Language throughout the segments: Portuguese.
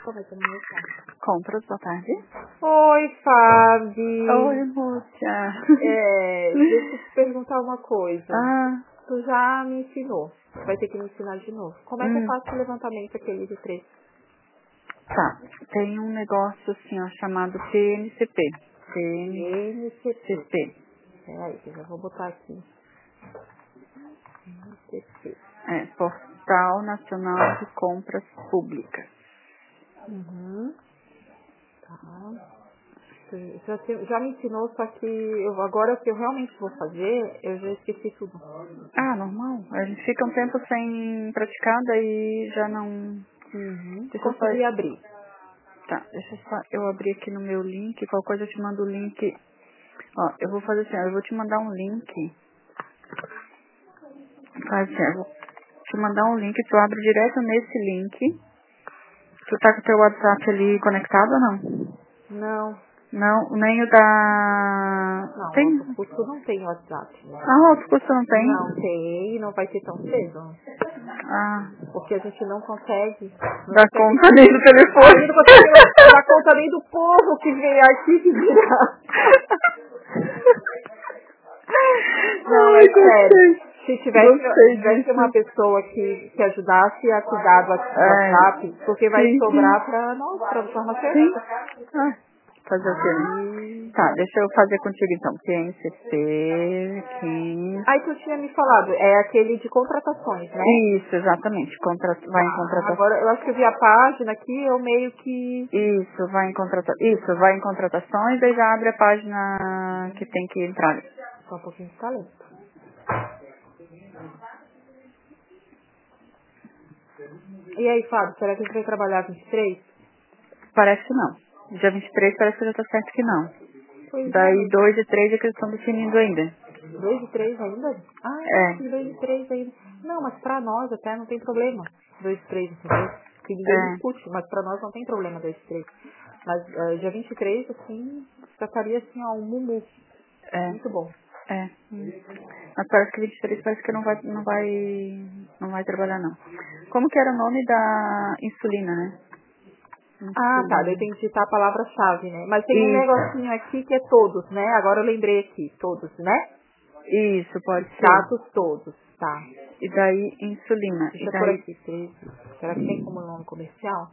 começa no meu carro. Compras, boa tarde. Oi, Fábio. Oi, moça. Deixa eu te perguntar uma coisa. Ah, Tu já me ensinou. Vai ter que me ensinar de novo. Como é que eu faço o levantamento aquele de preço? tá. Tem um negócio assim, ó, chamado PNCP. PNCP. Peraí, que eu já vou botar aqui. PNCP. É, Portal Nacional de Compras Públicas. Uhum. Tá. Já me ensinou, só que agora o que eu realmente vou fazer, eu já esqueci tudo. Ah, normal. A gente fica um tempo sem praticar, daí já não... Uhum. Deixa eu só... Consegui abrir. Tá, deixa eu só... Eu abri aqui no meu link, qualquer coisa eu te mando o link. Ó, eu vou fazer assim, ó, eu vou te mandar um link. Faz assim, eu vou te mandar um link, tu abre direto nesse link. Tu tá com o teu WhatsApp ali conectado ou não? Não. Não, nem o da... Não, o Tem? outro curso não tem WhatsApp. Ah, o outro curso não tem? Não tem e não vai ter tão cedo. Ah, Porque a gente não consegue. dá conta nem do telefone. Aí não consegue dar conta nem do povo que vem aqui que vira. Não, é Ai, sério. gostei. Se Gostei tivesse uma disso. pessoa que ajudasse a cuidar do WhatsApp, porque vai Sim, sobrar para nós, para a sim. farmacêutica. Ah, fazer o quê, né? Tá, deixa eu fazer contigo então. PNCP, 15... Aí tu tinha me falado, é aquele de contratações, né? Isso, exatamente. Vai em contratação. Agora, eu acho que eu vi a página aqui, eu meio que... Isso, vai em contratações, daí já abre a página que tem que entrar. Só um pouquinho de talento. E aí, Fábio, será que a gente vai trabalhar 23? Parece que não. Dia 23 parece que já tá certo que não. Pois é, Daí 2 e 3 é que eles estão definindo ainda. 2 e 3 ainda? Ah, É, 2 e 3 ainda. Não, mas pra nós até não tem problema. 2 e 3, entendeu? Que ninguém discute, mas pra nós não tem problema 2 e 3. Mas dia 23, assim, já estaria assim, ó, um mumu. é, Muito bom. é. Mas parece que 23 parece que não vai trabalhar não. Como que era o nome da insulina, né? Ah, tá, daí Insulina. tem que digitar a palavra-chave, né? Mas tem um Isso, negocinho aqui que é todos, né? Agora eu lembrei aqui, todos, né? isso, pode ser. Status todos, tá. E daí insulina. E Deixa eu por daí aqui, 13. Será que tem como nome comercial?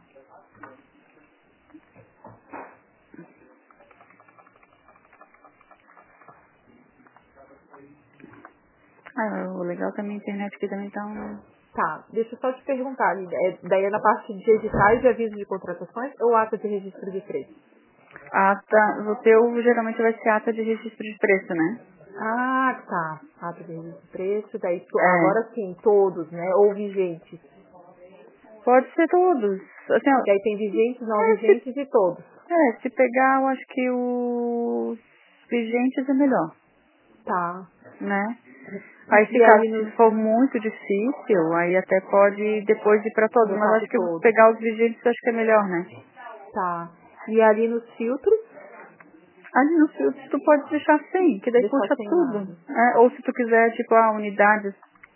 o legal que a minha internet aqui também tá um... Tá, deixa eu só te perguntar, daí é na parte de editais de aviso de contratações ou ata de registro de preço? Ata, o teu geralmente vai ser ata de registro de preço, né? Ah, tá. Ata de registro de preço, daí É. agora sim, todos, né? Ou vigentes. Pode ser todos. Assim, ó, Daí tem vigentes, não é, vigentes e todos. se pegar, eu acho que os vigentes é melhor, Tá. né? Aí E aí se no for muito difícil, aí até pode depois ir pra todos. Mas eu botar acho pro que todos. pegar os vigentes eu acho que é melhor, né? Tá. E ali nos filtros, Ali no filtro tu pode deixar sem, que daí deixar puxa sem tudo. nada. É, ou se tu quiser, tipo, a unidade,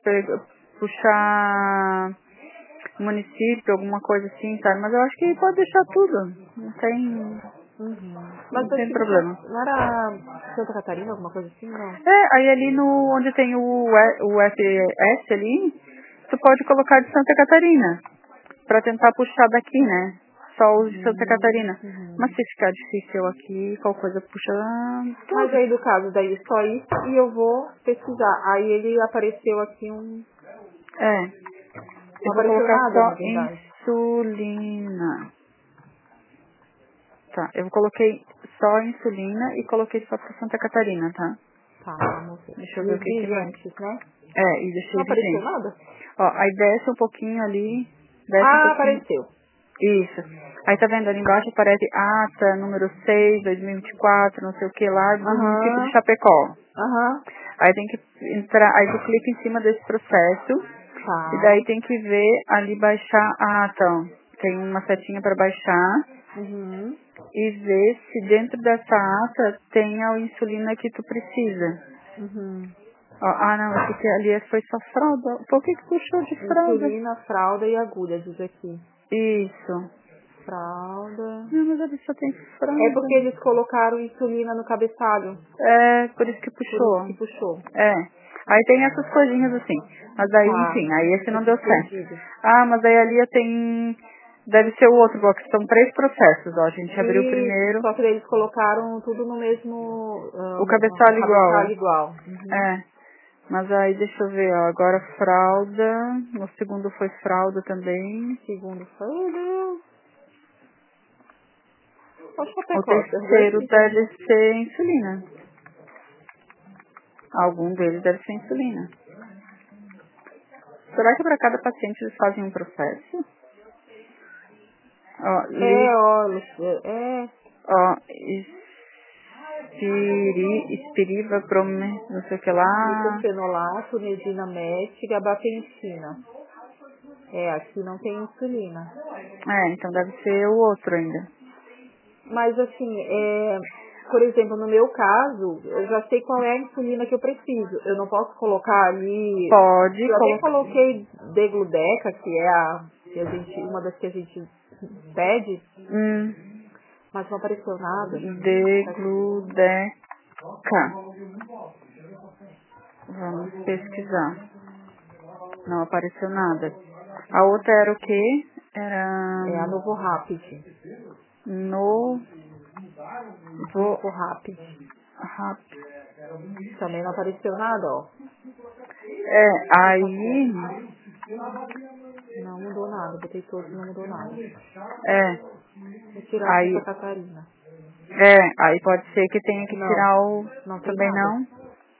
puxar município, alguma coisa assim, sabe? Mas eu acho que pode deixar tudo. Uhum. Mas Não tem aqui problema. não era Santa Catarina, alguma coisa assim, não? É, aí ali no onde tem o FS ali, tu pode colocar de Santa Catarina, pra tentar puxar daqui, né? Só os de Santa Catarina. Mas Uhum. se ficar difícil aqui, qualquer coisa puxa Mas todos. aí do caso, daí só isso e eu vou pesquisar. Aí ele apareceu aqui É, não eu vou apareceu colocar nada, na só verdade. insulina. Tá, eu coloquei só insulina e coloquei só pra Santa Catarina, tá? Tá, vamos ver. Deixa eu E ver o os que que vai. vigentes, né? É, e Não deixei apareceu vigente. nada? Ó, aí desce um pouquinho ali, desce um Ah, pouquinho. apareceu. Isso. Aí tá vendo ali embaixo aparece ata número 6, 2024, não sei o que lá, do município de Aham, Chapecó. aham. Aí tem que entrar, aí tu clica em cima desse processo e Tá. daí tem que ver ali baixar a ata. Ó. Tem uma setinha para baixar Uhum. e ver se dentro dessa ata tem a insulina que tu precisa. Uhum. Ó, não, esse aqui ali foi só fralda. Por que que puxou de fralda? Insulina, fralda e agulha, diz aqui. Isso. fralda. Não, mas ele só tem fralda. É porque eles colocaram insulina no cabeçalho. É, por isso que puxou. Por isso que puxou. É. Aí tem essas coisinhas assim. Mas aí, Tá. enfim, aí esse não deu certo. Entendido. Ah, mas aí ali tem... Deve ser o outro box. São 3 processos, ó. A gente abriu o E primeiro. só que daí eles colocaram tudo no mesmo O cabeçalho igual. cabeçalho igual. Uhum. É. Mas aí, deixa eu ver, ó. Agora fralda. No segundo foi fralda também. Segundo foi, Deus. Acho que até O terceiro deve ser insulina. Algum deles deve ser insulina. Será que para cada paciente eles fazem um processo? Ó, olha, ó, espiriva, não sei o que lá. Diclofenolato, medinamete, gabapentina. Aqui não tem insulina. É, então deve ser o outro ainda. Mas assim, por exemplo, no meu caso, eu já sei qual é a insulina que eu preciso. Eu não posso colocar ali. Pode Eu até colocar. coloquei Degludeca, que é uma das que a gente pede, mas não apareceu nada. Degludeca. Vamos pesquisar. Não apareceu nada. A outra era o quê? Era A Novo Rapid. Novo Rapid. Rapid. Também não apareceu nada, ó. Aí... Não mudou nada, botei todos, não mudou nada. Vou tirar Aí... Santa Catarina. Aí pode ser que tenha que tirar o... Não tem Também nada. não.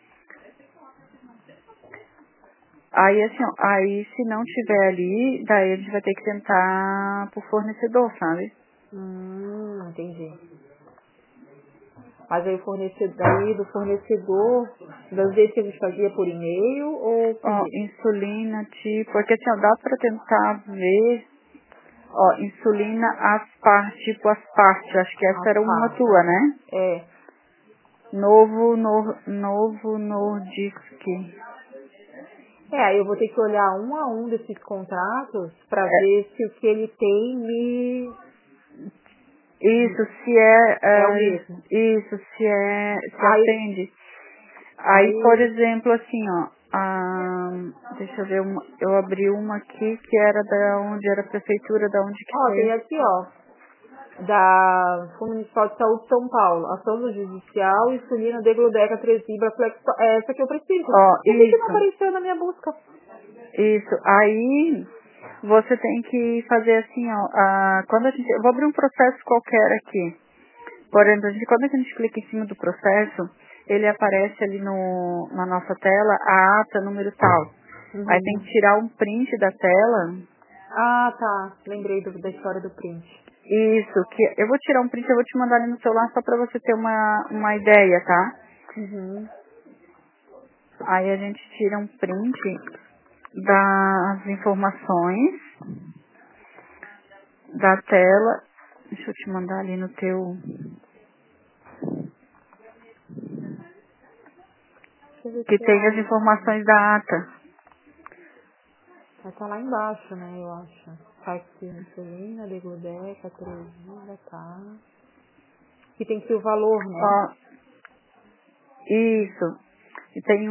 Aí assim, ó, aí se não tiver ali, daí a gente vai ter que tentar por fornecedor, sabe? Entendi. Mas aí do fornecedor, das vezes que a gente fazia por e-mail ou Ó, insulina, tipo, porque assim, ó, dá pra tentar ver, ó, insulina tipo Asparte, acho que essa era uma tua, né? Novo Nordisk. Aí eu vou ter que olhar um a um desses contratos pra ver se o que ele tem me... Isso, se é o mesmo. Isso, se atende. Aí, por exemplo, assim, ó, deixa eu ver, eu abri uma aqui que era da onde era a prefeitura, da onde que Tem foi. aqui, ó, da Fundo Municipal de Saúde de São Paulo, ação do judicial, insulina, Degludeca, Tresiba, Flexo, é essa que eu preciso. Por que não apareceu na minha busca? Isso, aí você tem que fazer assim, ó, quando eu vou abrir um processo qualquer aqui. Por exemplo, quando a gente clica em cima do processo, ele aparece ali na nossa tela a ata número tal. Aí tem que tirar um print da tela. Tá. Lembrei da história do print. Isso, que eu vou tirar um print, eu vou te mandar ali no celular só pra você ter uma ideia, tá? Aí a gente tira um print das informações da tela. Deixa eu te mandar ali no teu... Que tem as informações da ata. Vai estar lá embaixo, né, eu acho. Tá aqui, insulina, Degludeca, Tresiba, tá. Que tem que ser o valor, né? Ó, isso. E tem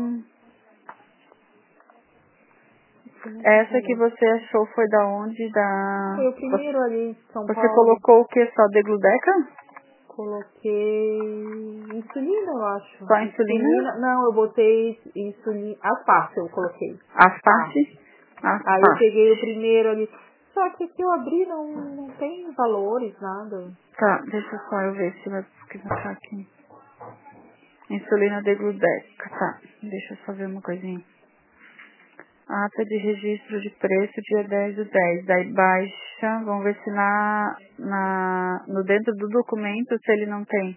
Essa que você achou foi da onde? Foi o primeiro ali em São Paulo. Você colocou o que? Só Degludeca? Coloquei insulina, eu acho. Só insulina? Não, eu botei insulina. Asparte eu coloquei. Asparte? Aí eu peguei o primeiro ali. Só que se eu abrir não tem valores, nada. Tá, deixa só eu ver se vai pesquisar aqui. Insulina Degludeca, tá. Deixa eu só ver uma coisinha. Ata de registro de preço, dia 10/10. Daí baixa, vamos ver se no dentro do documento, se ele não tem.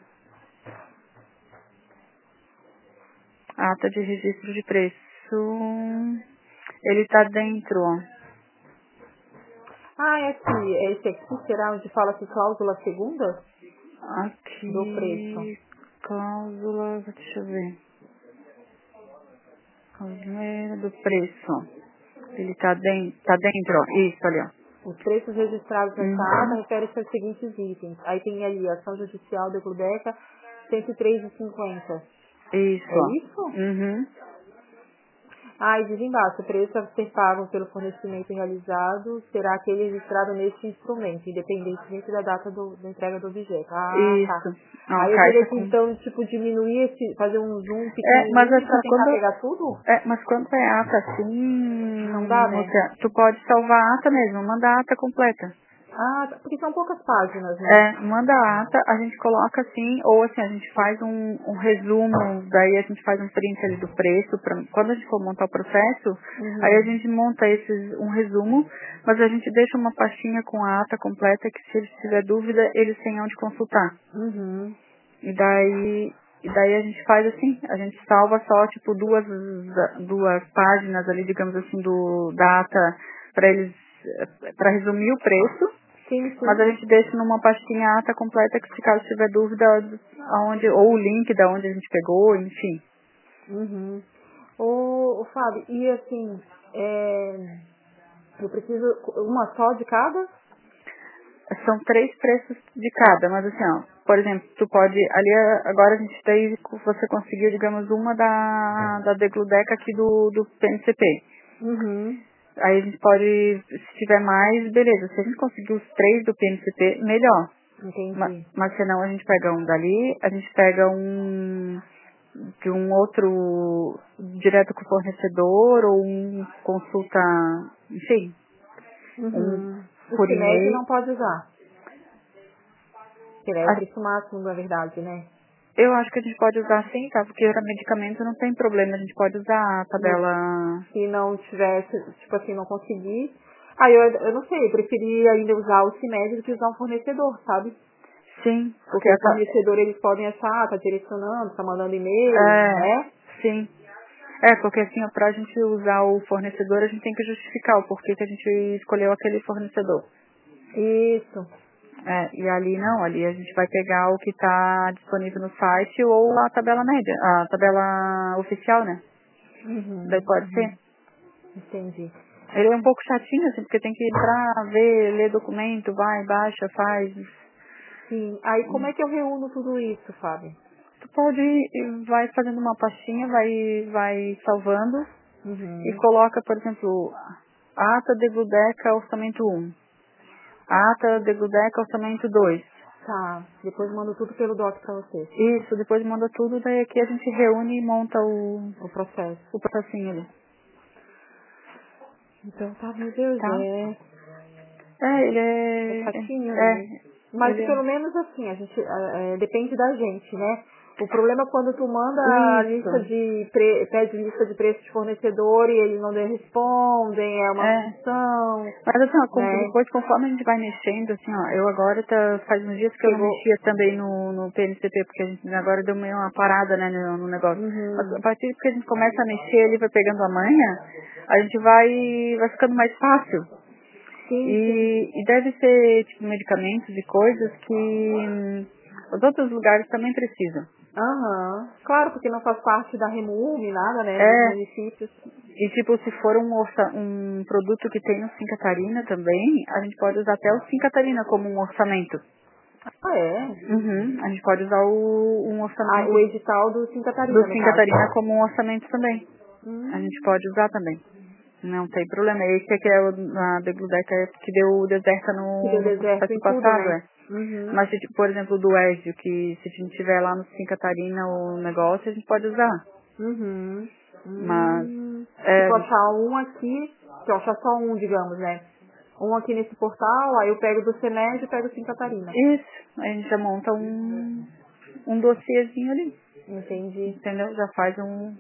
Ata de registro de preço. Ele tá dentro, ó. Esse aqui será onde fala que cláusula segunda? Aqui. Do preço. Cláusula, deixa eu ver. Cláusula do preço. Ele tá dentro, ó. Isso, ali, ó. Os preços registrados nessa ata referem-se aos seguintes itens. Aí tem ali ação judicial da Gludeca, 103,50. Isso. É isso? E diz embaixo, o preço a ser pago pelo fornecimento realizado será aquele registrado neste instrumento, independentemente da data da entrega do objeto. Isso. Tá. Aí eu teria que, então, tipo, diminuir, fazer um zoom pequenininho mas assim, pra tentar pegar tudo? Mas quando é ata assim, Não dá, né? tu pode salvar a ata mesmo, manda a ata completa. Porque são poucas páginas, né? Manda a ata, a gente coloca assim, ou assim, a gente faz um resumo, daí a gente faz um print ali do preço, quando a gente for montar o processo, aí a gente monta um resumo, mas a gente deixa uma pastinha com a ata completa, que se eles tiver dúvida, eles têm onde consultar. E daí a gente faz assim, a gente salva só tipo duas páginas ali, digamos assim, da ata para resumir o preço. Sim. Mas a gente deixa numa pastinha a ata completa que se caso tiver dúvida ou o link da onde a gente pegou, enfim. Ô Fábio, e assim, eu preciso uma só de cada? São 3 preços de cada, mas assim, por exemplo, tu pode, ali agora a gente você conseguiu, digamos, uma da Degludeca aqui do PNCP. Aí a gente pode, se tiver mais, beleza. Se a gente conseguir os 3 do PNCP, melhor. Entendi. Mas senão a gente pega um dali, a gente pega de um outro direto com o fornecedor ou consulta, enfim, O por CIMED e-mail. não pode usar. Que é o preço máximo, na verdade, né? Eu acho que a gente pode usar sim, tá? Porque para medicamento não tem problema, a gente pode usar a tabela. Se não tivesse, tipo assim, não conseguir. Eu não sei, eu preferi ainda usar o CIMED do que usar um fornecedor, sabe? Sim, Porque o fornecedor eles podem achar, tá direcionando, tá mandando e-mail, né? Sim. Porque assim, pra gente usar o fornecedor, a gente tem que justificar o porquê que a gente escolheu aquele fornecedor. Isso. E ali não, ali a gente vai pegar o que está disponível no site ou a tabela média, a tabela oficial, né? Daí pode ser. Entendi. Ele é um pouco chatinho, assim, porque tem que entrar, ver, ler documento, vai, baixa, faz. Sim. Aí como é que eu reúno tudo isso, Fábio? Tu vai fazendo uma pastinha, vai salvando e coloca, por exemplo, ata de Gludeca orçamento 1, ata de Gludeca orçamento 2. Tá, depois mando tudo pelo doc pra você. Isso, depois manda tudo, daí aqui a gente reúne e monta o processo. O processinho ali. Então tá, meu Deus, ele é chatinho, né? Mas pelo menos assim, a gente depende da gente, né? O problema é quando tu manda a lista pede lista de preço de fornecedor e eles não respondem, é uma função. Mas assim, depois conforme a gente vai mexendo, assim, eu agora faz uns dias que eu não mexia também no PNCP, porque a gente agora deu meio uma parada, né, no negócio. Mas a partir que a gente começa a mexer, ele vai pegando a manha, a gente vai ficando mais fácil. E deve ser tipo medicamentos e coisas que os outros lugares também precisam. Claro, porque não faz parte da Remume, nada, né? Dos municípios. E tipo, se for um produto que tem no Sim Catarina também, a gente pode usar até o Sim Catarina como um orçamento. A gente pode usar um orçamento. O edital do Sim Catarina. Do Sim Catarina como um orçamento também. A gente pode usar também. Não tem problema. Esse aqui é a Degludeca que deu deserta no processo passado, né? Mas, por exemplo, do Ezio, que se a gente tiver lá no Sim Catarina o negócio, a gente pode usar. Mas... Se eu achar um aqui, se eu achar só um, digamos, né? Um aqui nesse portal, aí eu pego do CEMED e pego do Sim Catarina. Isso. A gente já monta um dossiêzinho ali. Entendi. Entendeu? Já faz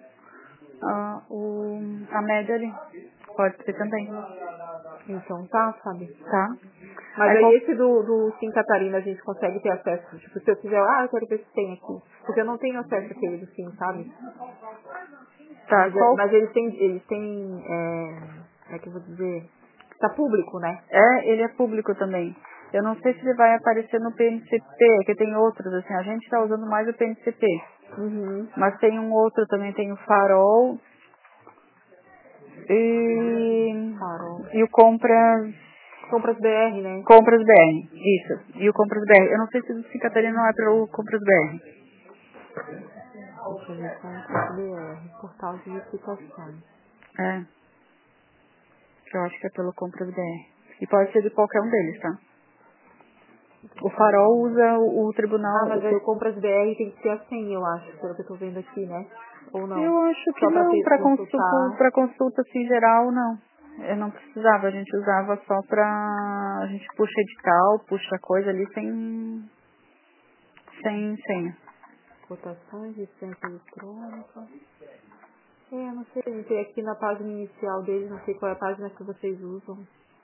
a média ali. Pode ser também. Então tá, sabe? Tá. Mas aí esse do Sim Catarina a gente consegue ter acesso. Tipo, se eu quiser, eu quero ver se tem aqui. Porque eu não tenho acesso àquele do Sim, sabe? Tá, mas eles têm, como é que eu vou dizer? Tá público, né? Ele é público também. Eu não sei se ele vai aparecer no PNCP, que tem outros, assim, a gente tá usando mais o PNCP. Mas tem um outro também, tem o Farol e o Compras Compras BR, né? Compras BR, isso. E o Compras BR. Eu não sei se o Sim Catarina não é pelo Compras BR. Deixa eu ver, Compras BR, portal de licitações. É. Que eu acho que é pelo Compras BR. E pode ser de qualquer um deles, tá? O Farol usa o tribunal... Mas aí o Compras BR tem que ser assim, eu acho, pelo que eu tô vendo aqui, né? Ou não? Eu acho que Só não, consultar. pra consulta assim, geral, não. Eu não precisava, a gente usava só pra... A gente puxa edital, puxa coisa ali sem senha. Cotações, licença eletrônica. Eu não sei, entrei aqui na página inicial deles, não sei qual é a página que vocês usam.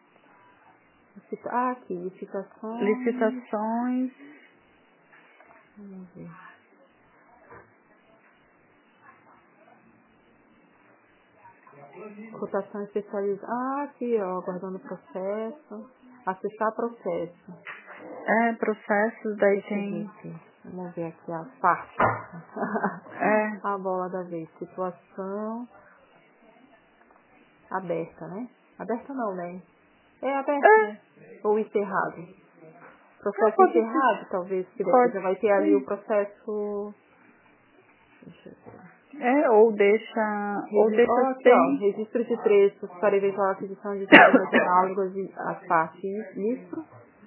Aqui, licitações. Licitações. Vamos ver. Cotação especializada. Aqui, ó, aguardando o processo. Acessar processo. Processos, daí tem... Vamos ver aqui a parte. A bola da vez. Situação aberta, né? Aberta não, né? É aberta, né? Ou encerrado. Processo encerrado, talvez, que depois já vai ter ali o processo. Deixa eu ver. Ou deixa aqui, sem... registro de preços para eventual aquisição de sistemas análogas às partes. Isso.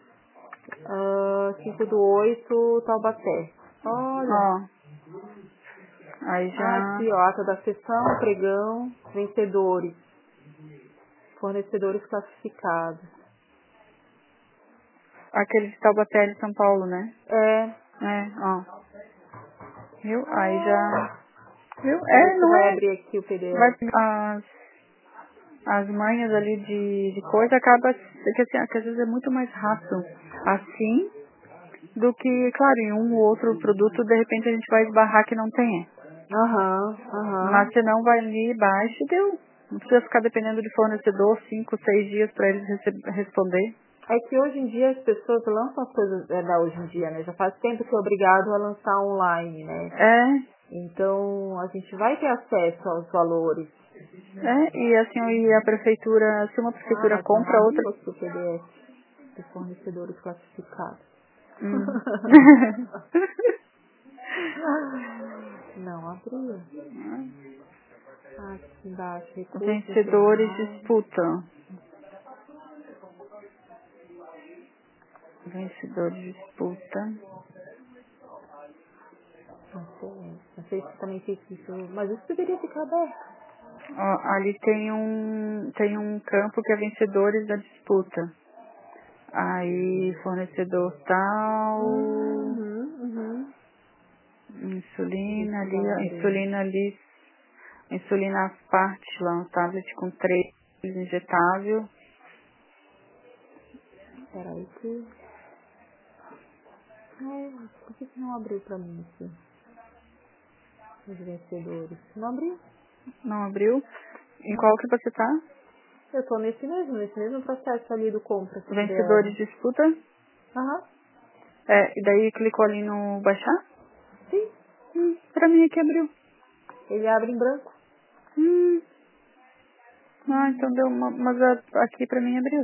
5/8, Taubaté. Olha. Aí já... Aqui, ó, ata da sessão, pregão, vencedores. Fornecedores classificados. Aquele de Taubaté de São Paulo, né? Viu? Aí já... Viu? Não vai é... abrir aqui o PDF. Vai pegar as manhas ali de coisa, acaba que, assim, que às vezes é muito mais rápido assim do que, claro, em um ou outro produto, de repente a gente vai esbarrar que não tenha. Mas se não vai ali, baixa e deu. Não precisa ficar dependendo de fornecedor 5, 6 dias para eles responder. É que hoje em dia as pessoas lançam as coisas, hoje em dia, né? Já faz tempo que é obrigado a lançar online, né? Então, a gente vai ter acesso aos valores. E assim, e a prefeitura, se uma prefeitura compra outra... Não o PDF de fornecedores classificados. Não abriu. Aqui embaixo, recursos. Vencedores disputam. Vencedor de disputa. Não sei se também fica isso, mas isso deveria ficar aberto. Ali tem um campo que é vencedores da disputa. Aí fornecedor tal. Insulina ali, insulina às partes lá, um tablet com 3 injetável. Peraí que... por que não abriu pra mim aqui? Os vencedores. Não abriu? Não abriu? Em qual que você tá? Eu tô nesse mesmo processo ali do compra. Vencedores de disputa? E daí clicou ali no baixar? Sim. Pra mim aqui abriu. Ele abre em branco. Então deu uma... Mas aqui pra mim abriu.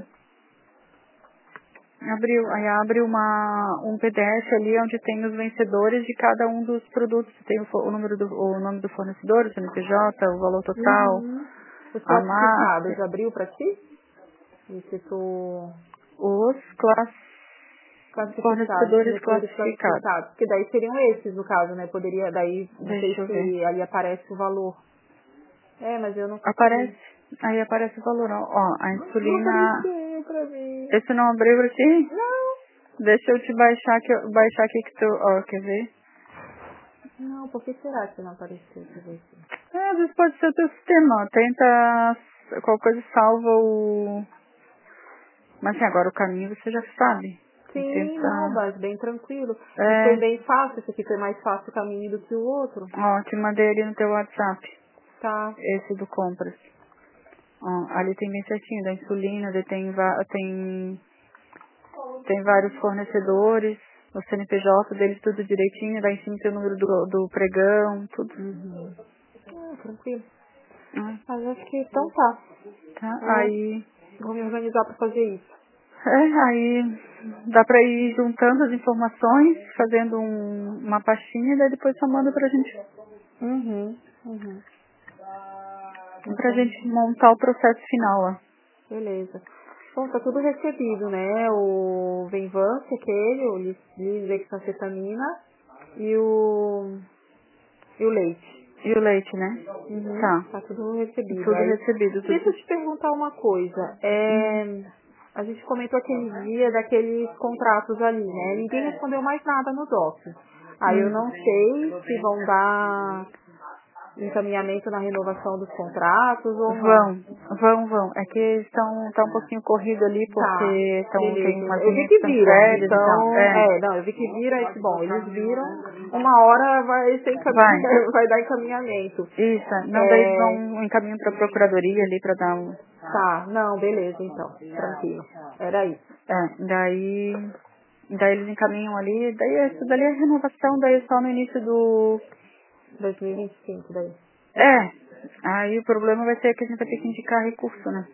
Aí abre um PDF ali onde tem os vencedores de cada um dos produtos. Tem o nome do fornecedor, o CNPJ, o valor total, Os a classificados, marca. abriu pra ti? Os fornecedores classificados. Porque daí seriam esses, no caso, né? Poderia, daí, não sei se ali aparece o valor. Mas eu não sei. Aí aparece o valor. A insulina... Não apareceu pra mim. Esse não abriu pra ti? Não. Deixa eu te baixar aqui que tu... quer ver? Não, por que será que não apareceu? Deixa eu ver aqui. Às vezes pode ser o teu sistema. Tenta... Qualquer coisa salva o... Mas assim, agora o caminho você já sabe. Sim, mas bem tranquilo. E foi bem fácil. Esse aqui foi mais fácil o caminho do que o outro. Te mandei ali no teu WhatsApp. Tá. Esse do compras. Ali tem bem certinho, da insulina, tem vários fornecedores, o CNPJ deles tudo direitinho, daí em cima tem o número do pregão, tudo. Tranquilo. Mas acho que então tá. Aí... Vou me organizar pra fazer isso. Aí dá pra ir juntando as informações, fazendo uma pastinha e daí depois só manda pra gente. Pra gente montar o processo final lá. Beleza. Bom, tá tudo recebido, né? O Venvance, aquele, o lisdexanfetamina e o leite. E o leite, né? Tá tudo recebido. Tudo recebido. Deixa eu te perguntar uma coisa. A gente comentou aquele dia daqueles contratos ali, né? Ninguém respondeu mais nada no doc. Aí eu não sei se vão dar encaminhamento na renovação dos contratos ou não. Vão. É que tá um pouquinho corrido ali porque tem umas eu vi linhas que que estão viram, férias e então, tal. eu vi que viram, bom, eles viram, uma hora vai vai dar encaminhamento. Isso, não, daí eles vão encaminham pra procuradoria ali pra dar um... Tá, não, beleza então, tranquilo, era isso. Daí eles encaminham ali, daí isso dali é renovação, daí só no início do... 2025 daí. Aí o problema vai ser que a gente vai ter que indicar recurso, né?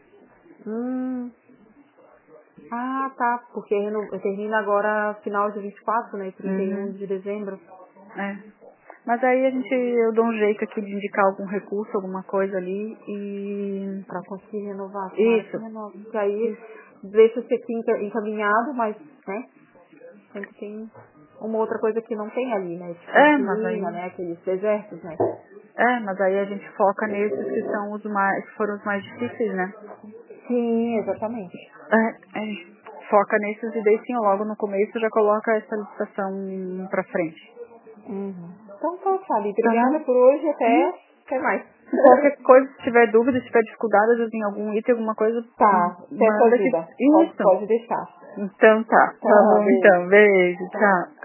Ah, tá, porque termina agora final de 24, né, 31 de dezembro. Mas aí eu dou um jeito aqui de indicar algum recurso, alguma coisa ali e... Pra conseguir renovar. Isso. Porque aí deixa isso aqui encaminhado, mas, né, sempre tem uma outra coisa que não tem ali, né, tipo mas aí... né, aqueles desertos, né. Mas aí a gente foca nesses que são que foram os mais difíceis, né? Sim, exatamente. Foca nesses e daí sim, logo no começo já coloca essa licitação pra frente. Então tá, Fábio. Obrigada por hoje. Até mais. Qualquer coisa, se tiver dúvida, se tiver dificuldade, às vezes em algum item, alguma coisa, Peço ajuda. Isso. Pode deixar. Então tá. Tá, Então, beijo. Tchau.